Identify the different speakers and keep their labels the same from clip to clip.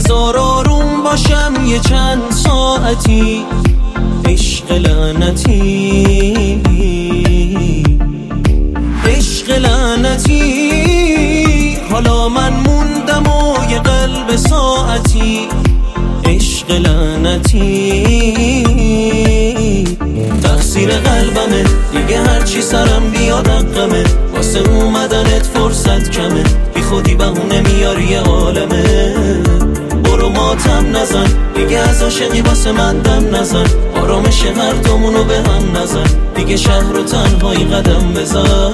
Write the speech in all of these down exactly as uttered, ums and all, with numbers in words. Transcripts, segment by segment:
Speaker 1: بذار آروم باشم یه چند ساعتی، عشق لعنتی عشق لعنتی. حالا من موندم و یه قلب ساعتی، عشق لعنتی. تقصیر قلبمه دیگه هرچی سرم بیاد حقمه، واسه اومدنت فرصت کمه، بی خودی بهونه میاری یه عالمه. برو ماتم نزن دیگه از عاشقی واسه من دم نزن، آرامش هر دومونو به هم نزن، دیگه شهر و تنهایی قدم بزن.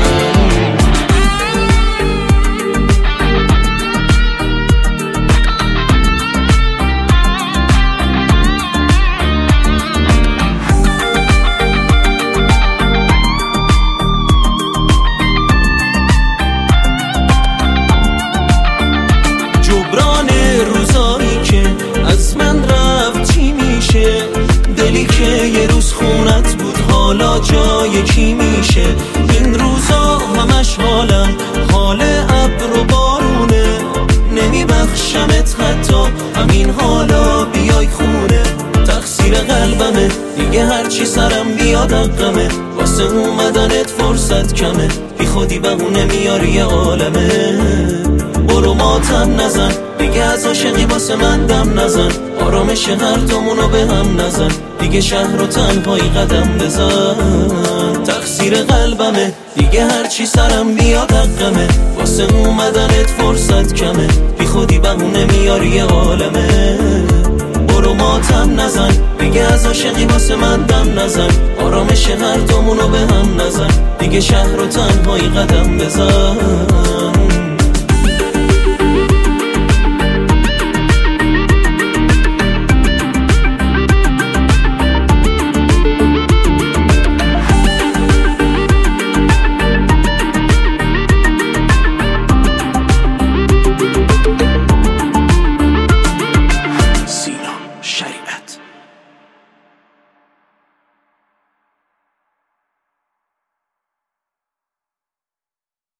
Speaker 1: روزایی که از من رفت چی میشه؟ دلی که یه روز خونت بود حالا جای کی میشه؟ این روزا همش حالم حال ابر و بارونه، نمیبخشمت حتی همین حالا بیای خونه. تقصیر قلبمه دیگه هرچی سرم بیاد حقمه، واسه اومدنت فرصت کمه، بی خودی بهونه میاری یه عالمه. برو ماتم نزن دیگه از عاشقی واسه من دم نزن، آرامش هر دومونو به هم نزن، دیگه شهر و تنهایی قدم بزن. تقصیر قلبمه دیگه هرچی سرم بیاد حقمه، واسه اومدنت فرصت کمه، بی خودی بهونه میاری یه عالمه. برو ماتم نزن دیگه از عاشقی واسه من دم نزن، آرامش هر دومونو به هم نزن، دیگه شهر و تنهایی قدم بزن.